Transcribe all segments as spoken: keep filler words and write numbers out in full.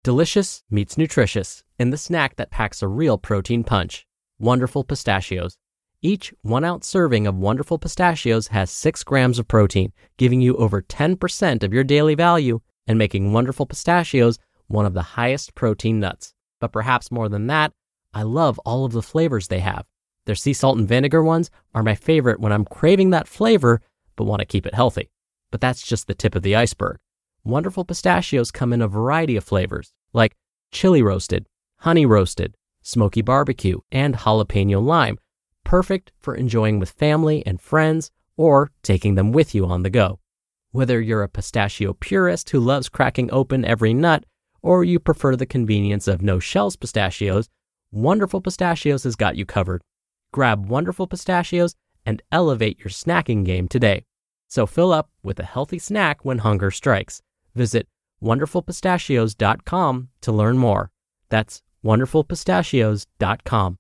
Delicious meets nutritious in the snack that packs a real protein punch. Wonderful Pistachios. Each one-ounce serving of Wonderful Pistachios has six grams of protein, giving you over ten percent of your daily value and making Wonderful Pistachios one of the highest protein nuts. But perhaps more than that, I love all of the flavors they have. Their sea salt and vinegar ones are my favorite when I'm craving that flavor but want to keep it healthy. But that's just the tip of the iceberg. Wonderful Pistachios come in a variety of flavors, like chili roasted, honey roasted, smoky barbecue, and jalapeno lime, perfect for enjoying with family and friends or taking them with you on the go. Whether you're a pistachio purist who loves cracking open every nut, or you prefer the convenience of no-shells pistachios, Wonderful Pistachios has got you covered. Grab Wonderful Pistachios and elevate your snacking game today. So fill up with a healthy snack when hunger strikes. Visit wonderful pistachios dot com to learn more. That's wonderful pistachios dot com.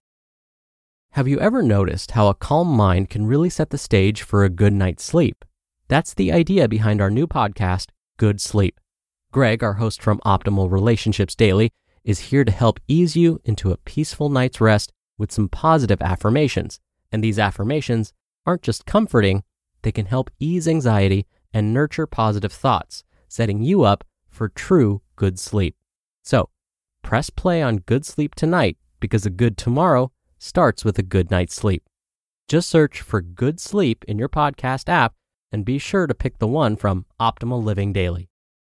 Have you ever noticed how a calm mind can really set the stage for a good night's sleep? That's the idea behind our new podcast, Good Sleep. Greg, our host from Optimal Relationships Daily, is here to help ease you into a peaceful night's rest with some positive affirmations. And these affirmations aren't just comforting, they can help ease anxiety and nurture positive thoughts, setting you up for true good sleep. So, press play on Good Sleep tonight because a good tomorrow starts with a good night's sleep. Just search for Good Sleep in your podcast app and be sure to pick the one from Optimal Living Daily.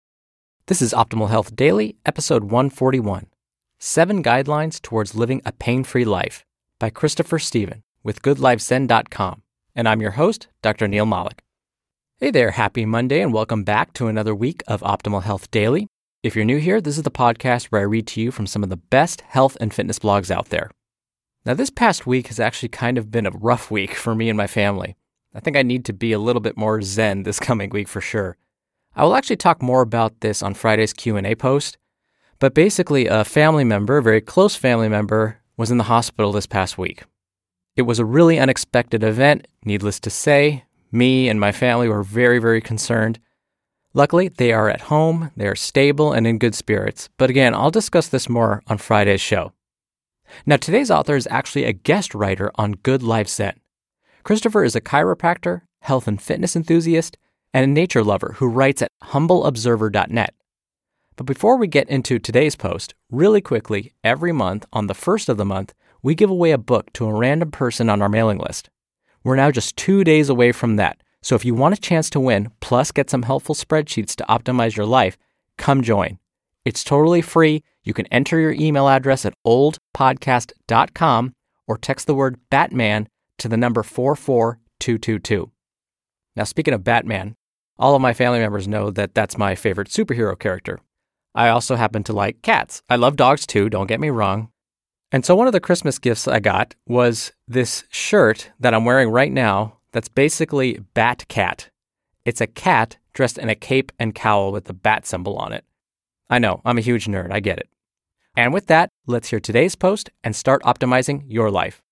This is Optimal Health Daily, episode one forty-one. Seven Guidelines Towards Living a Pain-Free Life by Christopher Stephen with good life zen dot com. And I'm your host, Doctor Neil Malik. Hey there, happy Monday and welcome back to another week of Optimal Health Daily. If you're new here, this is the podcast where I read to you from some of the best health and fitness blogs out there. Now, this past week has actually kind of been a rough week for me and my family. I think I need to be a little bit more zen this coming week for sure. I will actually talk more about this on Friday's Q and A post, but basically a family member, a very close family member, was in the hospital this past week. It was a really unexpected event, needless to say. Me and my family were very, very concerned. Luckily, they are at home, they are stable and in good spirits. But again, I'll discuss this more on Friday's show. Now, today's author is actually a guest writer on Good Life Zen. Christopher is a chiropractor, health and fitness enthusiast, and a nature lover who writes at humble observer dot net. But before we get into today's post, really quickly, every month, on the first of the month, we give away a book to a random person on our mailing list. We're now just two days away from that, so if you want a chance to win, plus get some helpful spreadsheets to optimize your life, come join. It's totally free. You can enter your email address at old podcast dot com or text the word Batman to the number four four two two two. Now, speaking of Batman, all of my family members know that that's my favorite superhero character. I also happen to like cats. I love dogs too, don't get me wrong. And so one of the Christmas gifts I got was this shirt that I'm wearing right now that's basically Bat Cat. It's a cat dressed in a cape and cowl with the bat symbol on it. I know, I'm a huge nerd, I get it. And with that, let's hear today's post and start optimizing your life.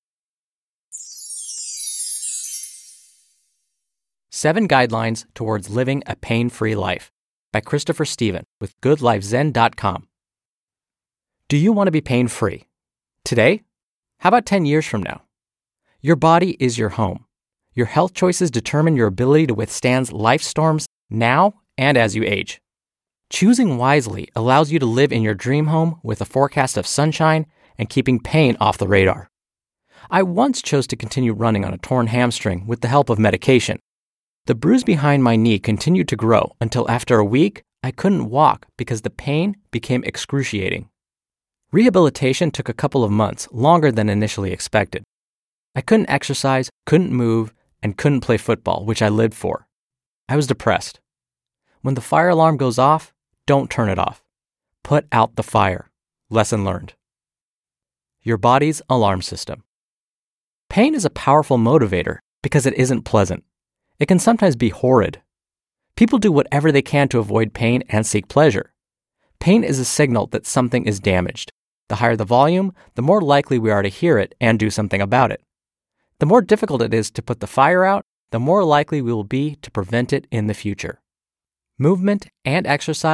Seven Guidelines Towards Living a Pain-Free Life by Christopher Stephen with good life zen dot com. Do you want to be pain-free? Today? How about ten years from now? Your body is your home. Your health choices determine your ability to withstand life storms now and as you age. Choosing wisely allows you to live in your dream home with a forecast of sunshine and keeping pain off the radar. I once chose to continue running on a torn hamstring with the help of medication. The bruise behind my knee continued to grow until after a week, I couldn't walk because the pain became excruciating. Rehabilitation took a couple of months, longer than initially expected. I couldn't exercise, couldn't move, and couldn't play football, which I lived for. I was depressed. When the fire alarm goes off, don't turn it off. Put out the fire. Lesson learned. Your body's alarm system. Pain is a powerful motivator because it isn't pleasant. It can sometimes be horrid. People do whatever they can to avoid pain and seek pleasure. Pain is a signal that something is damaged. The higher the volume, the more likely we are to hear it and do something about it. The more difficult it is to put the fire out, the more likely we will be to prevent it in the future. Movement and exercise,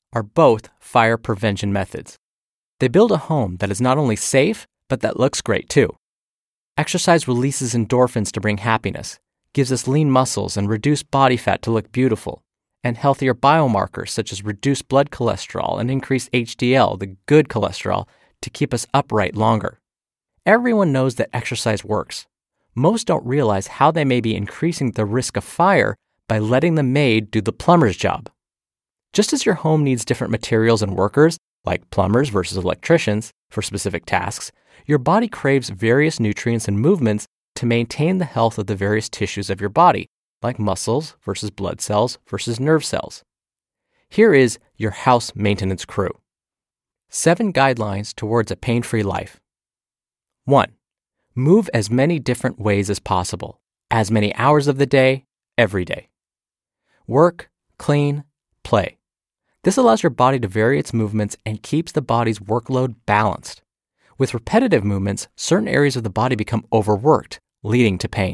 are both fire prevention methods. They build a home that is not only safe, but that looks great too. Exercise releases endorphins to bring happiness, gives us lean muscles and reduced body fat to look beautiful, and healthier biomarkers such as reduced blood cholesterol and increased H D L, the good cholesterol, to keep us upright longer. Everyone knows that exercise works. Most don't realize how they may be increasing the risk of fire by letting the maid do the plumber's job. Just as your home needs different materials and workers, like plumbers versus electricians, for specific tasks, your body craves various nutrients and movements to maintain the health of the various tissues of your body, like muscles versus blood cells versus nerve cells. Here is your house maintenance crew. Seven guidelines towards a pain-free life. One, move as many different ways as possible, as many hours of the day, every day. Work, clean, play. This allows your body to vary its movements and keeps the body's workload balanced. With repetitive movements, certain areas of the body become overworked, leading to pain.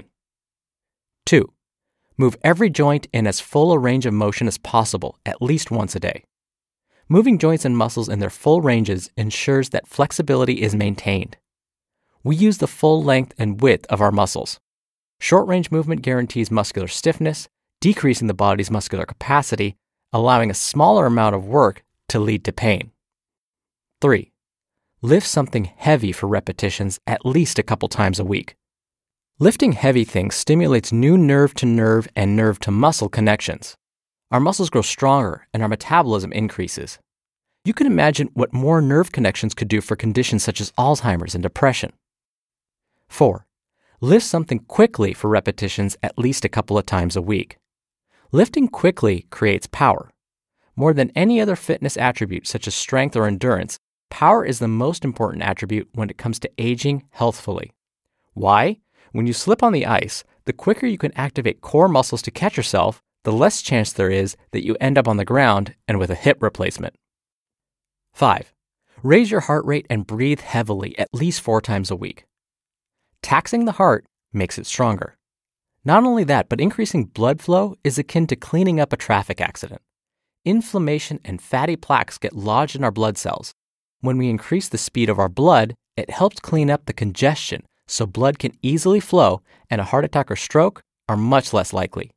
Two, move every joint in as full a range of motion as possible, at least once a day. Moving joints and muscles in their full ranges ensures that flexibility is maintained. We use the full length and width of our muscles. Short-range movement guarantees muscular stiffness, decreasing the body's muscular capacity, allowing a smaller amount of work to lead to pain. Three, lift something heavy for repetitions at least a couple times a week. Lifting heavy things stimulates new nerve-to-nerve and nerve-to-muscle connections. Our muscles grow stronger and our metabolism increases. You can imagine what more nerve connections could do for conditions such as Alzheimer's and depression. Four, lift something quickly for repetitions at least a couple of times a week. Lifting quickly creates power. More than any other fitness attribute such as strength or endurance, power is the most important attribute when it comes to aging healthfully. Why? When you slip on the ice, the quicker you can activate core muscles to catch yourself, the less chance there is that you end up on the ground and with a hip replacement. Five, raise your heart rate and breathe heavily at least four times a week. Taxing the heart makes it stronger. Not only that, but increasing blood flow is akin to cleaning up a traffic accident. Inflammation and fatty plaques get lodged in our blood cells. When we increase the speed of our blood, it helps clean up the congestion so blood can easily flow and a heart attack or stroke are much less likely.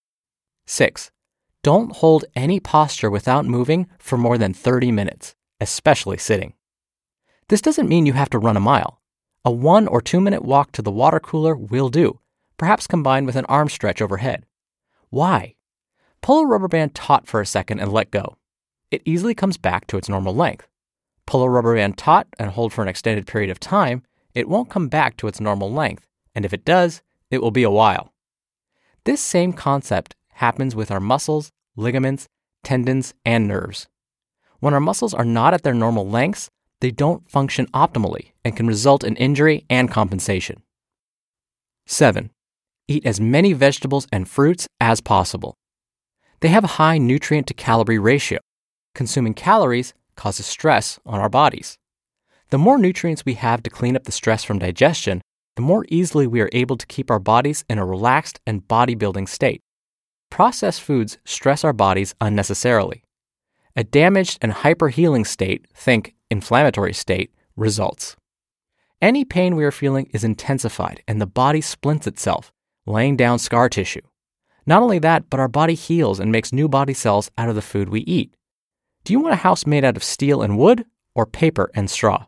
Six, don't hold any posture without moving for more than thirty minutes, especially sitting. This doesn't mean you have to run a mile. A one or two minute walk to the water cooler will do, perhaps combined with an arm stretch overhead. Why? Pull a rubber band taut for a second and let go. It easily comes back to its normal length. Pull a rubber band taut and hold for an extended period of time, it won't come back to its normal length, and if it does, it will be a while. This same concept happens with our muscles, ligaments, tendons, and nerves. When our muscles are not at their normal lengths, they don't function optimally and can result in injury and compensation. Seven, eat as many vegetables and fruits as possible. They have a high nutrient to calorie ratio. Consuming calories causes stress on our bodies. The more nutrients we have to clean up the stress from digestion, the more easily we are able to keep our bodies in a relaxed and bodybuilding state. Processed foods stress our bodies unnecessarily. A damaged and hyperhealing state, think inflammatory state, results. Any pain we are feeling is intensified and the body splints itself, laying down scar tissue. Not only that, but our body heals and makes new body cells out of the food we eat. Do you want a house made out of steel and wood or paper and straw?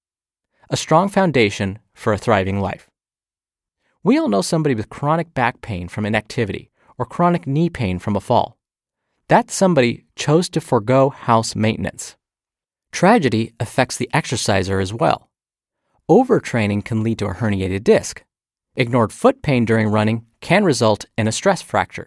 A strong foundation for a thriving life. We all know somebody with chronic back pain from inactivity or chronic knee pain from a fall. That somebody chose to forego house maintenance. Tragedy affects the exerciser as well. Overtraining can lead to a herniated disc. Ignored foot pain during running can result in a stress fracture.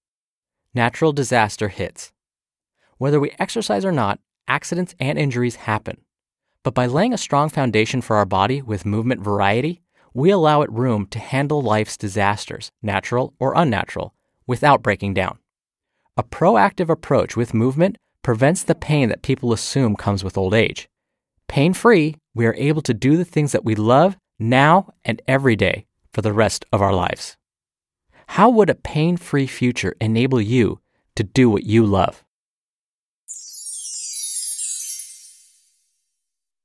Natural disaster hits. Whether we exercise or not, accidents and injuries happen. But by laying a strong foundation for our body with movement variety, we allow it room to handle life's disasters, natural or unnatural, without breaking down. A proactive approach with movement prevents the pain that people assume comes with old age. Pain-free, we are able to do the things that we love now and every day for the rest of our lives. How would a pain-free future enable you to do what you love?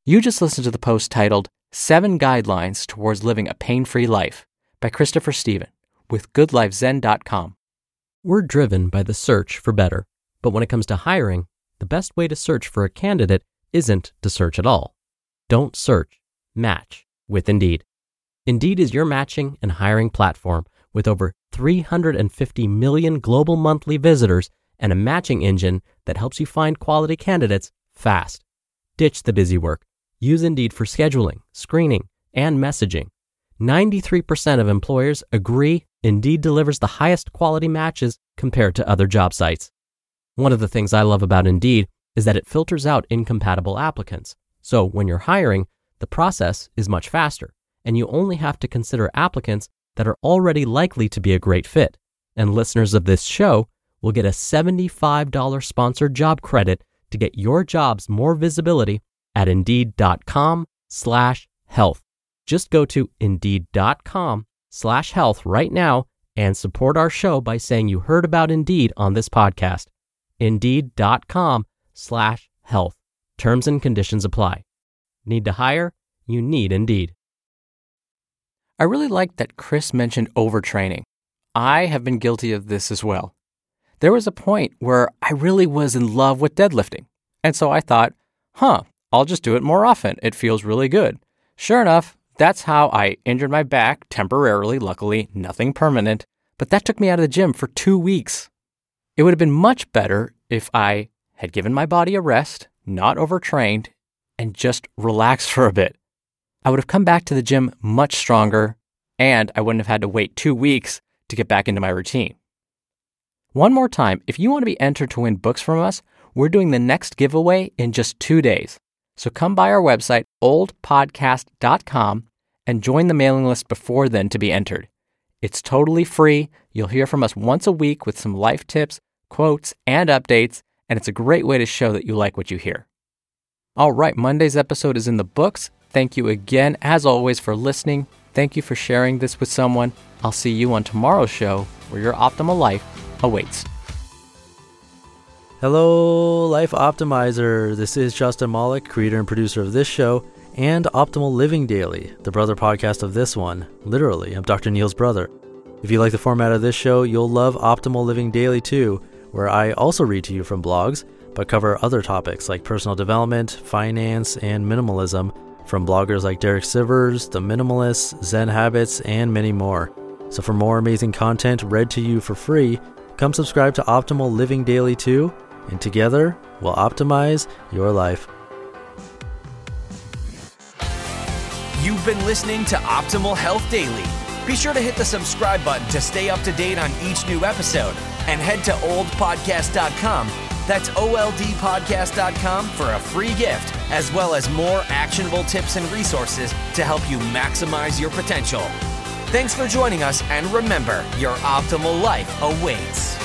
You just listened to the post titled Seven Guidelines Towards Living a Pain-Free Life by Christopher Stephen with good life zen dot com. We're driven by the search for better, but when it comes to hiring, the best way to search for a candidate isn't to search at all. Don't search, match with Indeed. Indeed is your matching and hiring platform with over three hundred fifty million global monthly visitors and a matching engine that helps you find quality candidates fast. Ditch the busy work. Use Indeed for scheduling, screening, and messaging. ninety-three percent of employers agree Indeed delivers the highest quality matches compared to other job sites. One of the things I love about Indeed is that it filters out incompatible applicants. So when you're hiring, the process is much faster, and you only have to consider applicants that are already likely to be a great fit. And listeners of this show will get a seventy-five dollars sponsored job credit to get your jobs more visibility at Indeed.com slash health. Just go to Indeed.com slash health right now and support our show by saying you heard about Indeed on this podcast. Indeed.com slash health. Terms and conditions apply. Need to hire? You need Indeed. I really liked that Chris mentioned overtraining. I have been guilty of this as well. There was a point where I really was in love with deadlifting. And so I thought, huh, I'll just do it more often. It feels really good. Sure enough, that's how I injured my back temporarily, luckily, nothing permanent. But that took me out of the gym for two weeks. It would have been much better if I had given my body a rest, not overtrained, and just relaxed for a bit. I would have come back to the gym much stronger, and I wouldn't have had to wait two weeks to get back into my routine. One more time, if you want to be entered to win books from us, we're doing the next giveaway in just two days. So come by our website, old podcast dot com, and join the mailing list before then to be entered. It's totally free. You'll hear from us once a week with some life tips, quotes, and updates, and it's a great way to show that you like what you hear. All right, Monday's episode is in the books. Thank you again, as always, for listening. Thank you for sharing this with someone. I'll see you on tomorrow's show, where your optimal life awaits. Hello, Life Optimizer. This is Justin Malik, creator and producer of this show and Optimal Living Daily, the brother podcast of this one. Literally, I'm Doctor Neil's brother. If you like the format of this show, you'll love Optimal Living Daily too, where I also read to you from blogs, but cover other topics like personal development, finance, and minimalism from bloggers like Derek Sivers, The Minimalists, Zen Habits, and many more. So for more amazing content read to you for free, come subscribe to Optimal Living Daily too, and together we'll optimize your life. You've been listening to Optimal Health Daily. Be sure to hit the subscribe button to stay up to date on each new episode, and head to old podcast dot com. That's O L D podcast dot com for a free gift, as well as more actionable tips and resources to help you maximize your potential. Thanks for joining us, and remember, your optimal life awaits.